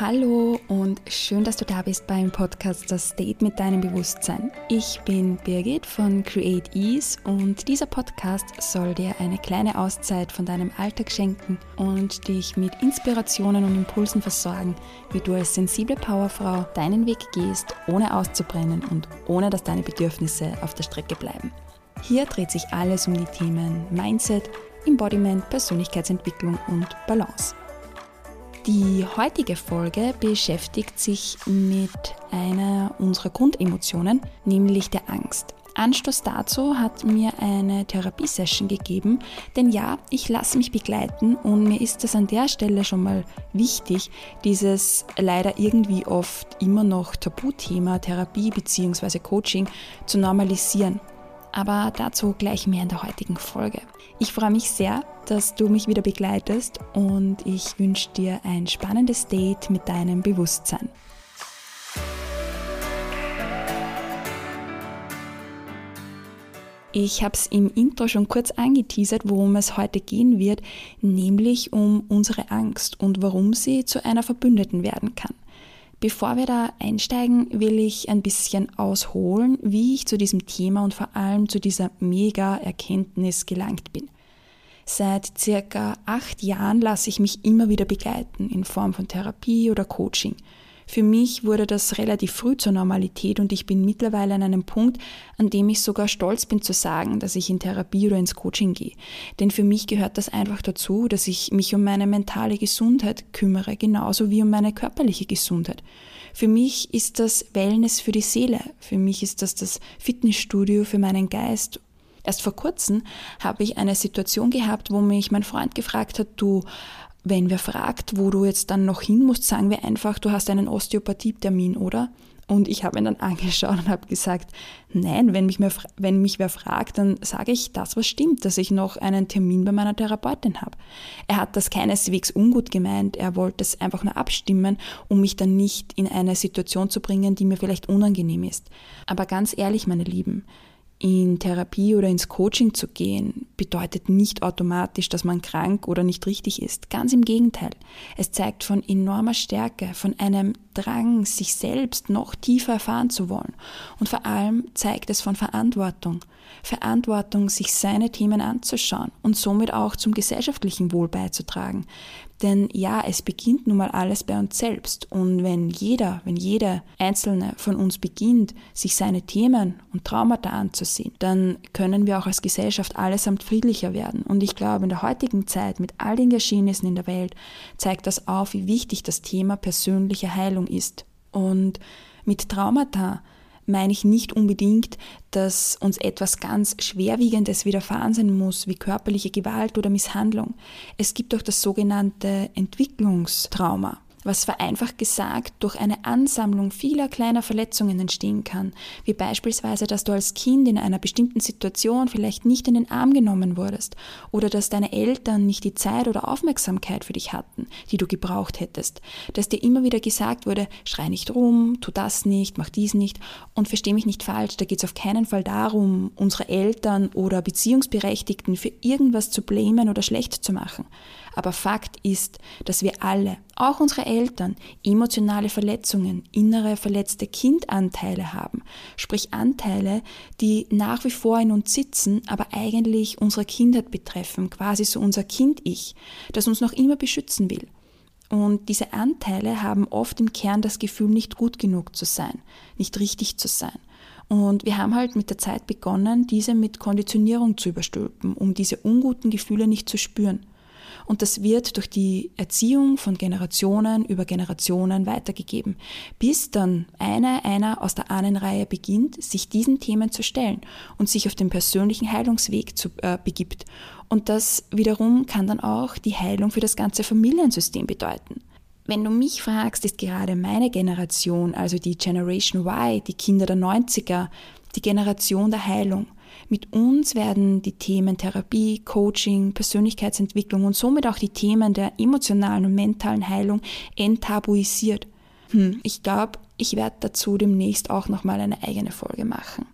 Hallo und schön, dass du da bist beim Podcast Das Date mit deinem Bewusstsein. Ich bin Birgit von Create Ease und dieser Podcast soll dir eine kleine Auszeit von deinem Alltag schenken und dich mit Inspirationen und Impulsen versorgen, wie du als sensible Powerfrau deinen Weg gehst, ohne auszubrennen und ohne dass deine Bedürfnisse auf der Strecke bleiben. Hier dreht sich alles um die Themen Mindset, Embodiment, Persönlichkeitsentwicklung und Balance. Die heutige Folge beschäftigt sich mit einer unserer Grundemotionen, nämlich der Angst. Anstoß dazu hat mir eine Therapiesession gegeben, denn ja, ich lasse mich begleiten und mir ist es an der Stelle schon mal wichtig, dieses leider irgendwie oft immer noch Tabuthema Therapie bzw. Coaching zu normalisieren. Aber dazu gleich mehr in der heutigen Folge. Ich freue mich sehr, dass du mich wieder begleitest und ich wünsche dir ein spannendes Date mit deinem Bewusstsein. Ich habe es im Intro schon kurz angeteasert, worum es heute gehen wird, nämlich um unsere Angst und warum sie zu einer Verbündeten werden kann. Bevor wir da einsteigen, will ich ein bisschen ausholen, wie ich zu diesem Thema und vor allem zu dieser Mega-Erkenntnis gelangt bin. Seit circa 8 Jahren lasse ich mich immer wieder begleiten in Form von Therapie oder Coaching. Für mich wurde das relativ früh zur Normalität und ich bin mittlerweile an einem Punkt, an dem ich sogar stolz bin zu sagen, dass ich in Therapie oder ins Coaching gehe. Denn für mich gehört das einfach dazu, dass ich mich um meine mentale Gesundheit kümmere, genauso wie um meine körperliche Gesundheit. Für mich ist das Wellness für die Seele, für mich ist das Fitnessstudio für meinen Geist. Erst vor kurzem habe ich eine Situation gehabt, wo mich mein Freund gefragt hat, du, wenn wer fragt, wo du jetzt dann noch hin musst, sagen wir einfach, du hast einen Osteopathietermin, oder? Und ich habe ihn dann angeschaut und habe gesagt, nein, wenn mich wer fragt, dann sage ich das, was stimmt, dass ich noch einen Termin bei meiner Therapeutin habe. Er hat das keineswegs ungut gemeint, er wollte es einfach nur abstimmen, um mich dann nicht in eine Situation zu bringen, die mir vielleicht unangenehm ist. Aber ganz ehrlich, meine Lieben, in Therapie oder ins Coaching zu gehen, bedeutet nicht automatisch, dass man krank oder nicht richtig ist. Ganz im Gegenteil. Es zeigt von enormer Stärke, von einem Drang, sich selbst noch tiefer erfahren zu wollen. Und vor allem zeigt es von Verantwortung. Verantwortung, sich seine Themen anzuschauen und somit auch zum gesellschaftlichen Wohl beizutragen. Denn ja, es beginnt nun mal alles bei uns selbst. Und wenn jede Einzelne von uns beginnt, sich seine Themen und Traumata anzusehen, dann können wir auch als Gesellschaft allesamt friedlicher werden. Und ich glaube, in der heutigen Zeit mit all den Geschehnissen in der Welt zeigt das auf, wie wichtig das Thema persönliche Heilung ist. Und mit Traumata meine ich nicht unbedingt, dass uns etwas ganz Schwerwiegendes widerfahren sein muss, wie körperliche Gewalt oder Misshandlung. Es gibt auch das sogenannte Entwicklungstrauma, was vereinfacht gesagt durch eine Ansammlung vieler kleiner Verletzungen entstehen kann, wie beispielsweise, dass du als Kind in einer bestimmten Situation vielleicht nicht in den Arm genommen wurdest oder dass deine Eltern nicht die Zeit oder Aufmerksamkeit für dich hatten, die du gebraucht hättest, dass dir immer wieder gesagt wurde, schrei nicht rum, tu das nicht, mach dies nicht und versteh mich nicht falsch, da geht es auf keinen Fall darum, unsere Eltern oder Beziehungsberechtigten für irgendwas zu blamen oder schlecht zu machen. Aber Fakt ist, dass wir alle, auch unsere Eltern, emotionale Verletzungen, innere verletzte Kindanteile haben. Sprich Anteile, die nach wie vor in uns sitzen, aber eigentlich unsere Kindheit betreffen, quasi so unser Kind-Ich, das uns noch immer beschützen will. Und diese Anteile haben oft im Kern das Gefühl, nicht gut genug zu sein, nicht richtig zu sein. Und wir haben halt mit der Zeit begonnen, diese mit Konditionierung zu überstülpen, um diese unguten Gefühle nicht zu spüren. Und das wird durch die Erziehung von Generationen über Generationen weitergegeben, bis dann einer aus der Ahnenreihe beginnt, sich diesen Themen zu stellen und sich auf den persönlichen Heilungsweg begibt. Und das wiederum kann dann auch die Heilung für das ganze Familiensystem bedeuten. Wenn du mich fragst, ist gerade meine Generation, also die Generation Y, die Kinder der 90er, die Generation der Heilung. Mit uns werden die Themen Therapie, Coaching, Persönlichkeitsentwicklung und somit auch die Themen der emotionalen und mentalen Heilung enttabuisiert. Ich glaube, ich werde dazu demnächst auch nochmal eine eigene Folge machen.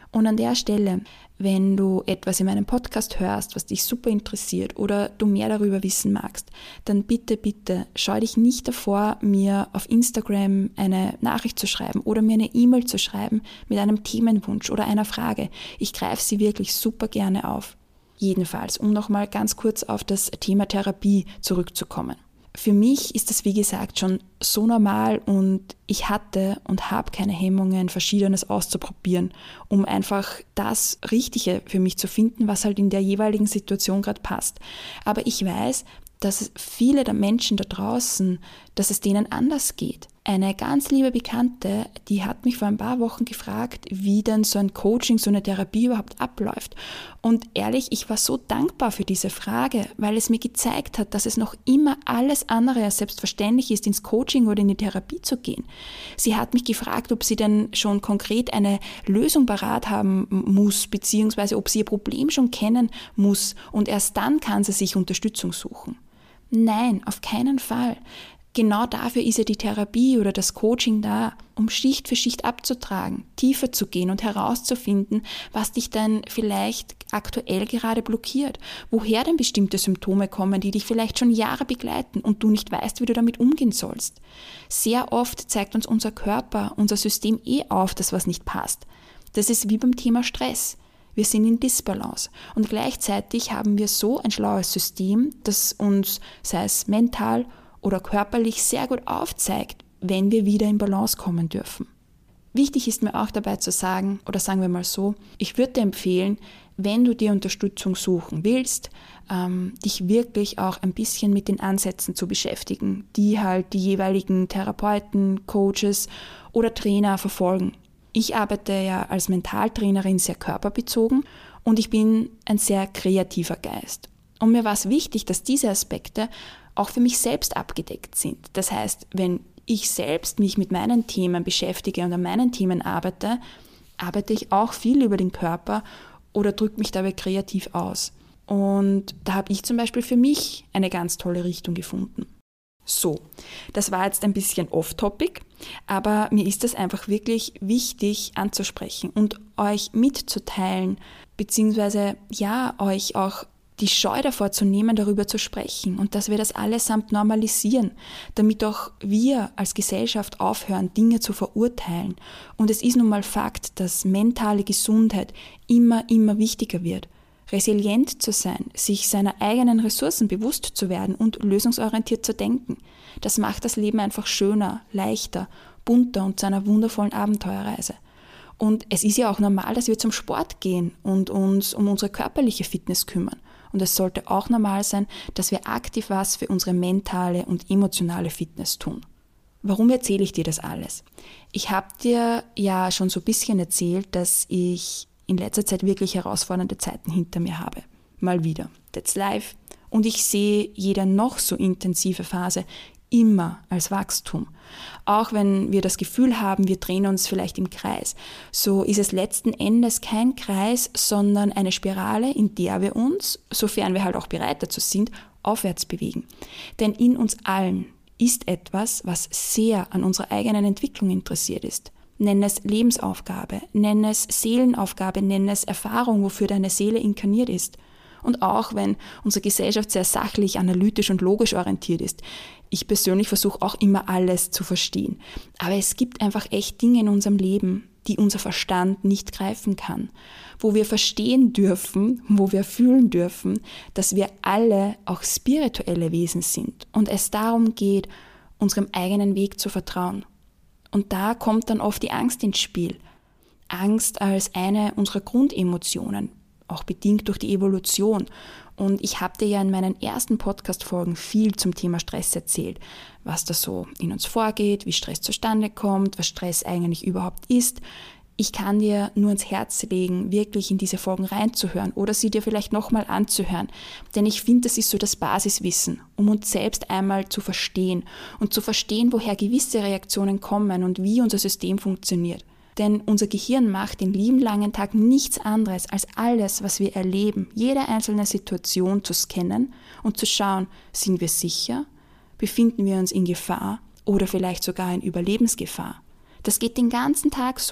Und an der Stelle, wenn du etwas in meinem Podcast hörst, was dich super interessiert oder du mehr darüber wissen magst, dann bitte, bitte scheu dich nicht davor, mir auf Instagram eine Nachricht zu schreiben oder mir eine E-Mail zu schreiben mit einem Themenwunsch oder einer Frage. Ich greife sie wirklich super gerne auf. Jedenfalls, um nochmal ganz kurz auf das Thema Therapie zurückzukommen. Für mich ist das, wie gesagt, schon so normal und ich hatte und habe keine Hemmungen, Verschiedenes auszuprobieren, um einfach das Richtige für mich zu finden, was halt in der jeweiligen Situation gerade passt. Aber ich weiß, dass viele der Menschen da draußen, dass es denen anders geht. Eine ganz liebe Bekannte, die hat mich vor ein paar Wochen gefragt, wie denn so ein Coaching, so eine Therapie überhaupt abläuft. Und ehrlich, ich war so dankbar für diese Frage, weil es mir gezeigt hat, dass es noch immer alles andere als selbstverständlich ist, ins Coaching oder in die Therapie zu gehen. Sie hat mich gefragt, ob sie denn schon konkret eine Lösung parat haben muss, beziehungsweise ob sie ihr Problem schon kennen muss und erst dann kann sie sich Unterstützung suchen. Nein, auf keinen Fall. Genau dafür ist ja die Therapie oder das Coaching da, um Schicht für Schicht abzutragen, tiefer zu gehen und herauszufinden, was dich dann vielleicht aktuell gerade blockiert, woher denn bestimmte Symptome kommen, die dich vielleicht schon Jahre begleiten und du nicht weißt, wie du damit umgehen sollst. Sehr oft zeigt uns unser Körper, unser System auf, dass was nicht passt. Das ist wie beim Thema Stress. Wir sind in Disbalance und gleichzeitig haben wir so ein schlaues System, das uns, sei es mental oder körperlich, sehr gut aufzeigt, wenn wir wieder in Balance kommen dürfen. Wichtig ist mir auch dabei zu sagen, oder sagen wir mal so, ich würde dir empfehlen, wenn du dir Unterstützung suchen willst, dich wirklich auch ein bisschen mit den Ansätzen zu beschäftigen, die halt die jeweiligen Therapeuten, Coaches oder Trainer verfolgen. Ich arbeite ja als Mentaltrainerin sehr körperbezogen und ich bin ein sehr kreativer Geist. Und mir war es wichtig, dass diese Aspekte auch für mich selbst abgedeckt sind. Das heißt, wenn ich selbst mich mit meinen Themen beschäftige und an meinen Themen arbeite ich auch viel über den Körper oder drücke mich dabei kreativ aus. Und da habe ich zum Beispiel für mich eine ganz tolle Richtung gefunden. So, das war jetzt ein bisschen off-topic, aber mir ist das einfach wirklich wichtig anzusprechen und euch mitzuteilen, beziehungsweise ja, euch auch die Scheu davor zu nehmen, darüber zu sprechen und dass wir das allesamt normalisieren, damit auch wir als Gesellschaft aufhören, Dinge zu verurteilen. Und es ist nun mal Fakt, dass mentale Gesundheit immer wichtiger wird. Resilient zu sein, sich seiner eigenen Ressourcen bewusst zu werden und lösungsorientiert zu denken. Das macht das Leben einfach schöner, leichter, bunter und zu einer wundervollen Abenteuerreise. Und es ist ja auch normal, dass wir zum Sport gehen und uns um unsere körperliche Fitness kümmern. Und es sollte auch normal sein, dass wir aktiv was für unsere mentale und emotionale Fitness tun. Warum erzähle ich dir das alles? Ich habe dir ja schon so ein bisschen erzählt, dass ich in letzter Zeit wirklich herausfordernde Zeiten hinter mir habe. Mal wieder. That's life. Und ich sehe jede noch so intensive Phase immer als Wachstum. Auch wenn wir das Gefühl haben, wir drehen uns vielleicht im Kreis, so ist es letzten Endes kein Kreis, sondern eine Spirale, in der wir uns, sofern wir halt auch bereit dazu sind, aufwärts bewegen. Denn in uns allen ist etwas, was sehr an unserer eigenen Entwicklung interessiert ist. Nenn es Lebensaufgabe, nenn es Seelenaufgabe, nenn es Erfahrung, wofür deine Seele inkarniert ist. Und auch wenn unsere Gesellschaft sehr sachlich, analytisch und logisch orientiert ist, ich persönlich versuche auch immer alles zu verstehen. Aber es gibt einfach echt Dinge in unserem Leben, die unser Verstand nicht greifen kann. Wo wir verstehen dürfen, wo wir fühlen dürfen, dass wir alle auch spirituelle Wesen sind und es darum geht, unserem eigenen Weg zu vertrauen. Und da kommt dann oft die Angst ins Spiel. Angst als eine unserer Grundemotionen, auch bedingt durch die Evolution. Und ich habe dir ja in meinen ersten Podcast-Folgen viel zum Thema Stress erzählt, was da so in uns vorgeht, wie Stress zustande kommt, was Stress eigentlich überhaupt ist. Ich kann dir nur ans Herz legen, wirklich in diese Folgen reinzuhören oder sie dir vielleicht nochmal anzuhören. Denn ich finde, das ist so das Basiswissen, um uns selbst einmal zu verstehen und zu verstehen, woher gewisse Reaktionen kommen und wie unser System funktioniert. Denn unser Gehirn macht den lieben langen Tag nichts anderes, als alles, was wir erleben, jede einzelne Situation zu scannen und zu schauen, sind wir sicher, befinden wir uns in Gefahr oder vielleicht sogar in Überlebensgefahr. Das geht den ganzen Tag so.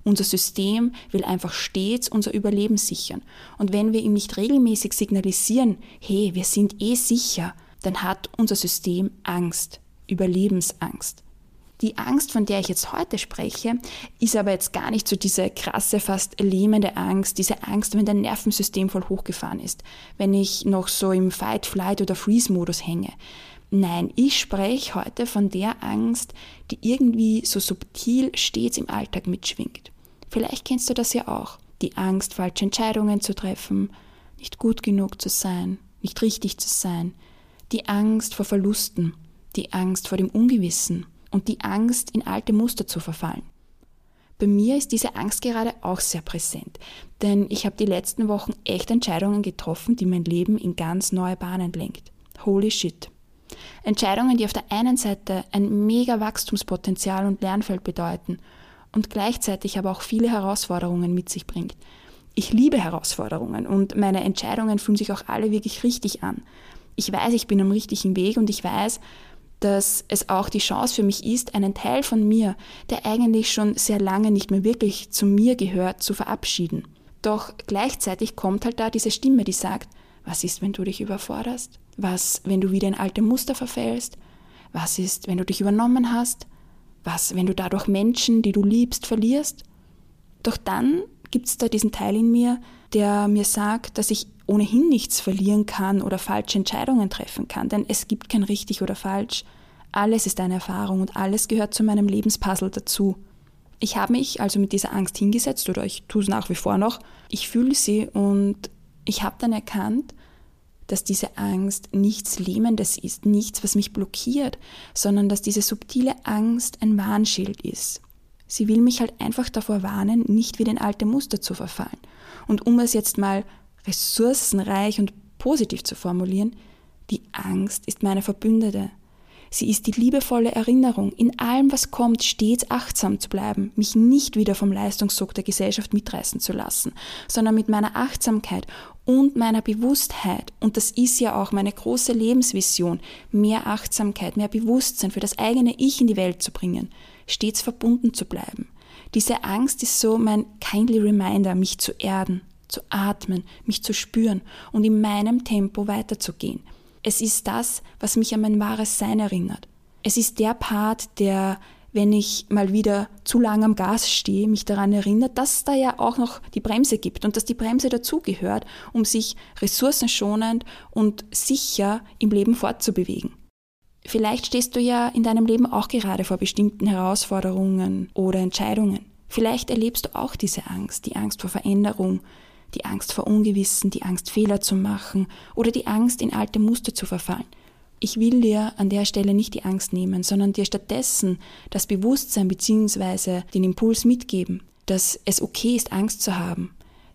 Unser System will einfach stets unser Überleben sichern. Und wenn wir ihm nicht regelmäßig signalisieren, hey, wir sind sicher, dann hat unser System Angst, Überlebensangst. Die Angst, von der ich jetzt heute spreche, ist aber jetzt gar nicht so diese krasse, fast lähmende Angst, diese Angst, wenn dein Nervensystem voll hochgefahren ist, wenn ich noch so im Fight, Flight oder Freeze-Modus hänge. Nein, ich spreche heute von der Angst, die irgendwie so subtil stets im Alltag mitschwingt. Vielleicht kennst du das ja auch. Die Angst, falsche Entscheidungen zu treffen, nicht gut genug zu sein, nicht richtig zu sein. Die Angst vor Verlusten, die Angst vor dem Ungewissen und die Angst, in alte Muster zu verfallen. Bei mir ist diese Angst gerade auch sehr präsent, denn ich habe die letzten Wochen echt Entscheidungen getroffen, die mein Leben in ganz neue Bahnen lenkt. Holy shit. Entscheidungen, die auf der einen Seite ein mega Wachstumspotenzial und Lernfeld bedeuten und gleichzeitig aber auch viele Herausforderungen mit sich bringt. Ich liebe Herausforderungen und meine Entscheidungen fühlen sich auch alle wirklich richtig an. Ich weiß, ich bin am richtigen Weg und ich weiß, dass es auch die Chance für mich ist, einen Teil von mir, der eigentlich schon sehr lange nicht mehr wirklich zu mir gehört, zu verabschieden. Doch gleichzeitig kommt halt da diese Stimme, die sagt, was ist, wenn du dich überforderst? Was, wenn du wieder in alte Muster verfällst? Was ist, wenn du dich übernommen hast? Was, wenn du dadurch Menschen, die du liebst, verlierst? Doch dann gibt es da diesen Teil in mir, der mir sagt, dass ich ohnehin nichts verlieren kann oder falsche Entscheidungen treffen kann, denn es gibt kein richtig oder falsch. Alles ist eine Erfahrung und alles gehört zu meinem Lebenspuzzle dazu. Ich habe mich also mit dieser Angst hingesetzt oder ich tue es nach wie vor noch. Ich fühle sie und ich habe dann erkannt, dass diese Angst nichts Lähmendes ist, nichts, was mich blockiert, sondern dass diese subtile Angst ein Warnschild ist. Sie will mich halt einfach davor warnen, nicht wieder in alte Muster zu verfallen. Und um es jetzt mal ressourcenreich und positiv zu formulieren, die Angst ist meine Verbündete. Sie ist die liebevolle Erinnerung, in allem, was kommt, stets achtsam zu bleiben, mich nicht wieder vom Leistungssog der Gesellschaft mitreißen zu lassen, sondern mit meiner Achtsamkeit und meiner Bewusstheit, und das ist ja auch meine große Lebensvision, mehr Achtsamkeit, mehr Bewusstsein für das eigene Ich in die Welt zu bringen, stets verbunden zu bleiben. Diese Angst ist so mein kindly reminder, mich zu erden, zu atmen, mich zu spüren und in meinem Tempo weiterzugehen. Es ist das, was mich an mein wahres Sein erinnert. Es ist der Part, der, wenn ich mal wieder zu lang am Gas stehe, mich daran erinnert, dass da ja auch noch die Bremse gibt und dass die Bremse dazugehört, um sich ressourcenschonend und sicher im Leben fortzubewegen. Vielleicht stehst du ja in deinem Leben auch gerade vor bestimmten Herausforderungen oder Entscheidungen. Vielleicht erlebst du auch diese Angst, die Angst vor Veränderung, die Angst vor Ungewissen, die Angst, Fehler zu machen oder die Angst, in alte Muster zu verfallen. Ich will dir an der Stelle nicht die Angst nehmen, sondern dir stattdessen das Bewusstsein bzw. den Impuls mitgeben, dass es okay ist, Angst zu haben.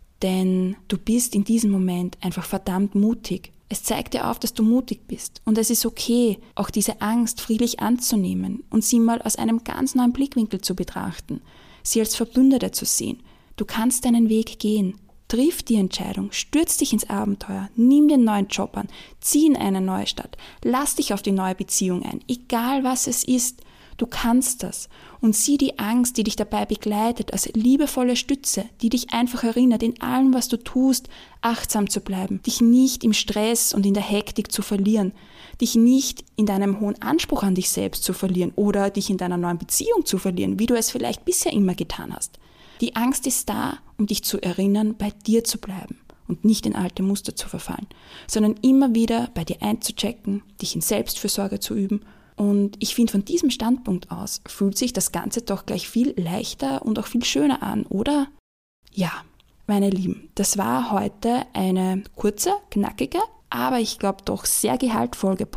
Denn du bist in diesem Moment einfach verdammt mutig. Es zeigt dir auf, dass du mutig bist. Und es ist okay, auch diese Angst friedlich anzunehmen und sie mal aus einem ganz neuen Blickwinkel zu betrachten, sie als Verbündete zu sehen. Du kannst deinen Weg gehen. Triff die Entscheidung, stürz dich ins Abenteuer, nimm den neuen Job an, zieh in eine neue Stadt, lass dich auf die neue Beziehung ein, egal was es ist, du kannst das. Und sieh die Angst, die dich dabei begleitet, als liebevolle Stütze, die dich einfach erinnert, in allem, was du tust, achtsam zu bleiben, dich nicht im Stress und in der Hektik zu verlieren, dich nicht in deinem hohen Anspruch an dich selbst zu verlieren oder dich in deiner neuen Beziehung zu verlieren, wie du es vielleicht bisher immer getan hast. Die Angst ist da, um dich zu erinnern, bei dir zu bleiben und nicht in alte Muster zu verfallen, sondern immer wieder bei dir einzuchecken, dich in Selbstfürsorge zu üben. Und ich finde, von diesem Standpunkt aus fühlt sich das Ganze doch gleich viel leichter und auch viel schöner an, oder? Ja, meine Lieben, das war heute eine kurze, knackige, aber ich glaube doch sehr gehaltvolle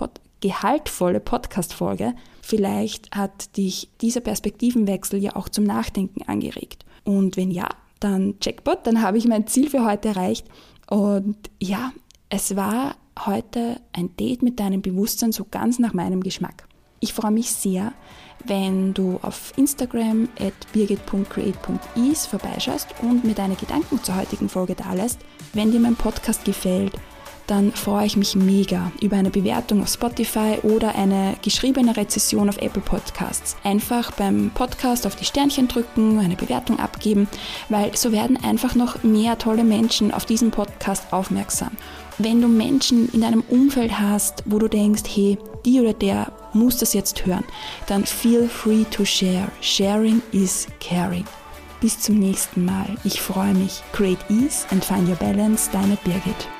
Podcast-Folge. Vielleicht hat dich dieser Perspektivenwechsel ja auch zum Nachdenken angeregt. Und wenn ja, dann Jackpot, dann habe ich mein Ziel für heute erreicht. Und ja, es war heute ein Date mit deinem Bewusstsein so ganz nach meinem Geschmack. Ich freue mich sehr, wenn du auf Instagram @birgit.create.is vorbeischaust und mir deine Gedanken zur heutigen Folge dalässt. Wenn dir mein Podcast gefällt, dann freue ich mich mega über eine Bewertung auf Spotify oder eine geschriebene Rezension auf Apple Podcasts. Einfach beim Podcast auf die Sternchen drücken, eine Bewertung abgeben, weil so werden einfach noch mehr tolle Menschen auf diesen Podcast aufmerksam. Wenn du Menschen in deinem Umfeld hast, wo du denkst, hey, die oder der muss das jetzt hören, dann feel free to share. Sharing is caring. Bis zum nächsten Mal. Ich freue mich. Create ease and find your balance. Deine Birgit.